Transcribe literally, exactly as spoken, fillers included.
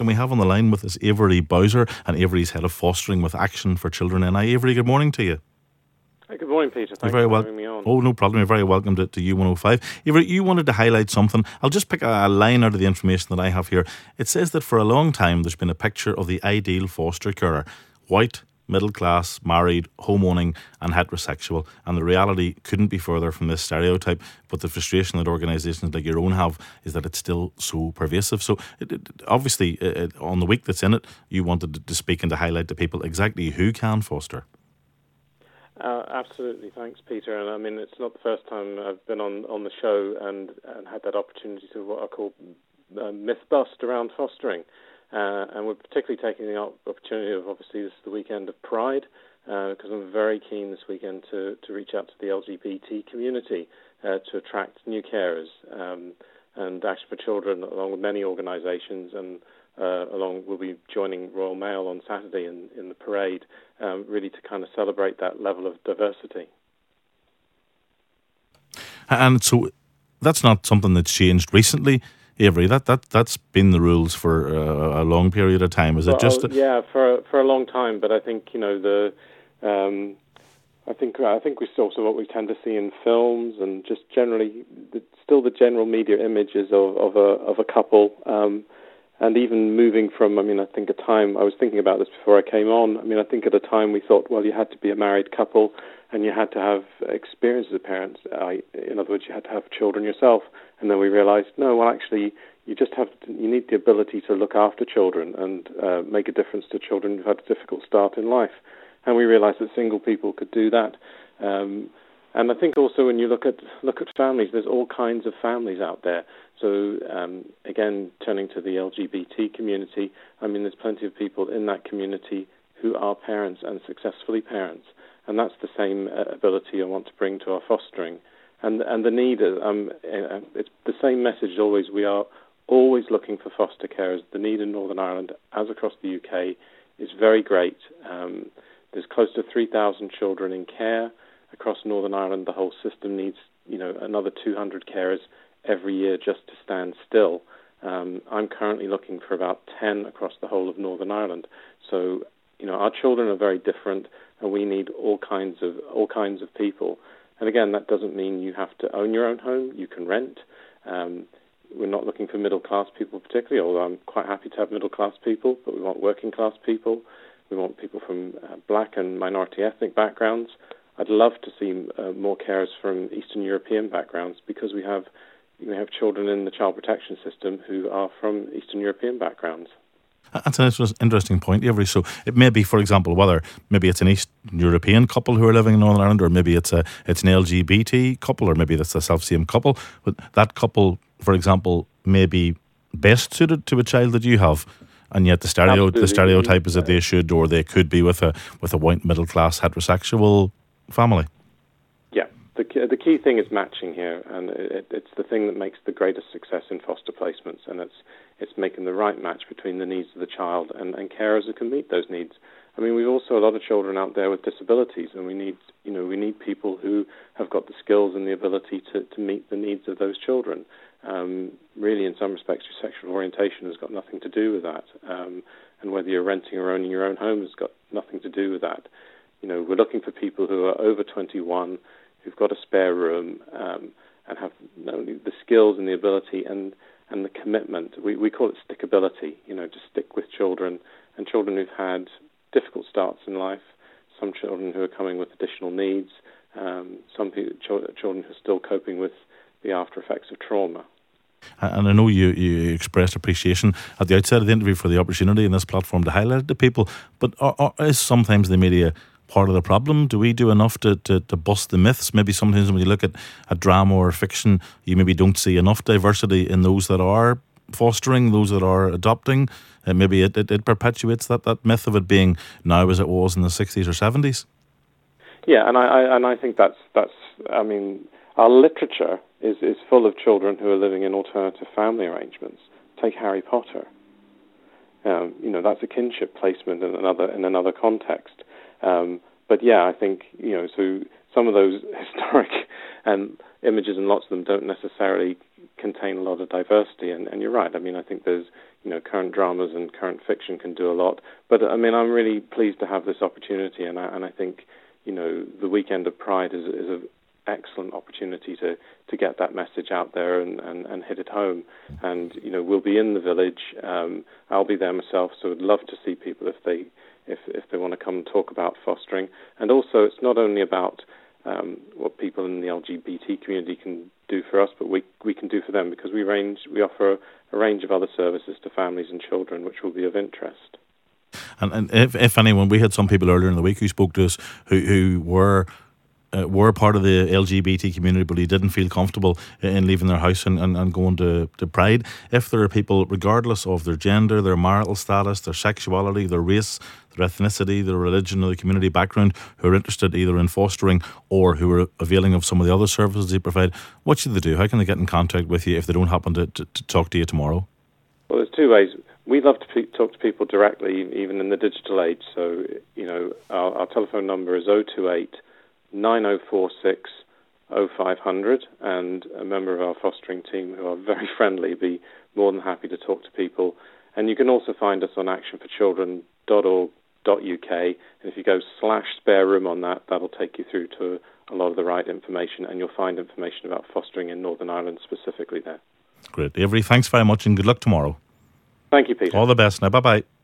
And we have on the line with us Avery Bowser, and Avery's head of fostering with Action for Children N I. Avery, good morning to you. Hey, good morning, Peter. Thanks very for well- having me on. Oh, no problem. You're very welcome to, to U one oh five. Avery, you wanted to highlight something. I'll just pick a, a line out of the information that I have here. It says that for a long time there's been a picture of the ideal foster carer: white, middle class, married, home owning and heterosexual, and the reality couldn't be further from this stereotype. But the frustration that organisations like your own have is that it's still so pervasive. So it, it, obviously uh, on the week that's in it, you wanted to, to speak and to highlight to people exactly who can foster. Uh, absolutely. Thanks, Peter. And I mean, it's not the first time I've been on, on the show and, and had that opportunity to what I call uh, myth bust around fostering. Uh, and we're particularly taking the opportunity of, obviously, this is the weekend of Pride, because uh, I'm very keen this weekend to, to reach out to the L G B T community uh, to attract new carers. Um, and Action for Children, along with many organisations, and uh, along we'll be joining Royal Mail on Saturday in, in the parade, um, really to kind of celebrate that level of diversity. And so that's not something that's changed recently, Avery. That that that's been the rules for uh, a long period of time. Is well, it just? A- yeah, for for a long time. But I think you know the, um, I think I think we still so what we tend to see in films and just generally the, still the general media images of, of a of a couple, um, and even moving from. I mean, I think a time I was thinking about this before I came on. I mean, I think at a time we thought, well, you had to be a married couple and you had to have experience as a parent. Uh, in other words, you had to have children yourself. And then we realised, no, well, actually, you just have to, you need the ability to look after children and uh, make a difference to children who've had a difficult start in life. And we realised that single people could do that. Um, and I think also when you look at look at families, there's all kinds of families out there. So um, again, turning to the L G B T community, I mean, there's plenty of people in that community who are parents and successfully parents. And that's the same uh, ability I want to bring to our fostering. And and the need, um, it's the same message always. We are always looking for foster carers. The need in Northern Ireland, as across the U K, is very great. Um, there's close to three thousand children in care across Northern Ireland. The whole system needs, you know, another two hundred carers every year just to stand still. Um, I'm currently looking for about ten across the whole of Northern Ireland. So, you know, our children are very different, and we need all kinds of all kinds of people. And again, that doesn't mean you have to own your own home. You can rent. Um, we're not looking for middle-class people particularly, although I'm quite happy to have middle-class people, but we want working-class people. We want people from uh, black and minority ethnic backgrounds. I'd love to see uh, more carers from Eastern European backgrounds, because we have we have children in the child protection system who are from Eastern European backgrounds. That's an interesting point, Avery. So it may be, for example, whether maybe it's an East European couple who are living in Northern Ireland, or maybe it's a it's an L G B T couple, or maybe that's a self-same couple. But that couple, for example, may be best suited to a child that you have, and yet the stereo Absolutely. the stereotype is that they should, or they could be with a with a white middle class heterosexual family. Yeah, the the key thing is matching here, and it, it's the thing that makes the greatest success in foster placements, and it's it's making the right match between the needs of the child and, and carers who can meet those needs. I mean, we've also a lot of children out there with disabilities, and we need, you know, we need people who have got the skills and the ability to, to meet the needs of those children. Um, really, in some respects, your sexual orientation has got nothing to do with that, um, and whether you're renting or owning your own home has got nothing to do with that. You know, we're looking for people who are over twenty-one, who've got a spare room, um, and have not only the skills and the ability and and the commitment. We we call it stickability, you know, to stick with children, and children who've had difficult starts in life, some children who are coming with additional needs, um, some people, children who are still coping with the after effects of trauma. And I know you, you expressed appreciation at the outset of the interview for the opportunity in this platform to highlight it to people, but are, are, is sometimes the media part of the problem? Do we do enough to, to, to bust the myths? Maybe sometimes when you look at a drama or fiction, you maybe don't see enough diversity in those that are fostering, those that are adopting, and maybe it, it, it perpetuates that, that myth of it being now as it was in the sixties or seventies. Yeah, and I, I and I think that's that's. I mean, our literature is, is full of children who are living in alternative family arrangements. Take Harry Potter. Um, you know, that's a kinship placement in another in another context. Um, but yeah, I think, you know, so some of those historic and images, and lots of them don't necessarily contain a lot of diversity. And, and you're right. I mean, I think there's, you know, current dramas and current fiction can do a lot. But I mean, I'm really pleased to have this opportunity, and I, and I think, you know, the weekend of Pride is, is an excellent opportunity to, to get that message out there and, and, and hit it home. And, you know, we'll be in the village. Um, I'll be there myself, so I'd love to see people if they if if they want to come and talk about fostering. And also, it's not only about um, what people in the L G B T community can do for us, but we we can do for them, because we range we offer a, a range of other services to families and children which will be of interest. And, and if, if anyone, we had some people earlier in the week who spoke to us who, who were uh, were part of the L G B T community, but who didn't feel comfortable in leaving their house and, and, and going to, to Pride. If there are people, regardless of their gender, their marital status, their sexuality, their race, their ethnicity, their religion, or the community background, who are interested either in fostering or who are availing of some of the other services you provide, what should they do? How can they get in contact with you if they don't happen to, to, to talk to you tomorrow? Well, there's two ways. We love to pe- talk to people directly, even in the digital age. So, you know, our, our telephone number is oh two eight, nine oh four six, oh five hundred, and a member of our fostering team, who are very friendly, be more than happy to talk to people. And you can also find us on action for children dot org dot U K, and if you go slash spare room on that, that'll take you through to a lot of the right information, and you'll find information about fostering in Northern Ireland specifically there. Great. Avery, thanks very much, and good luck tomorrow. Thank you, Peter. All the best now. Bye-bye.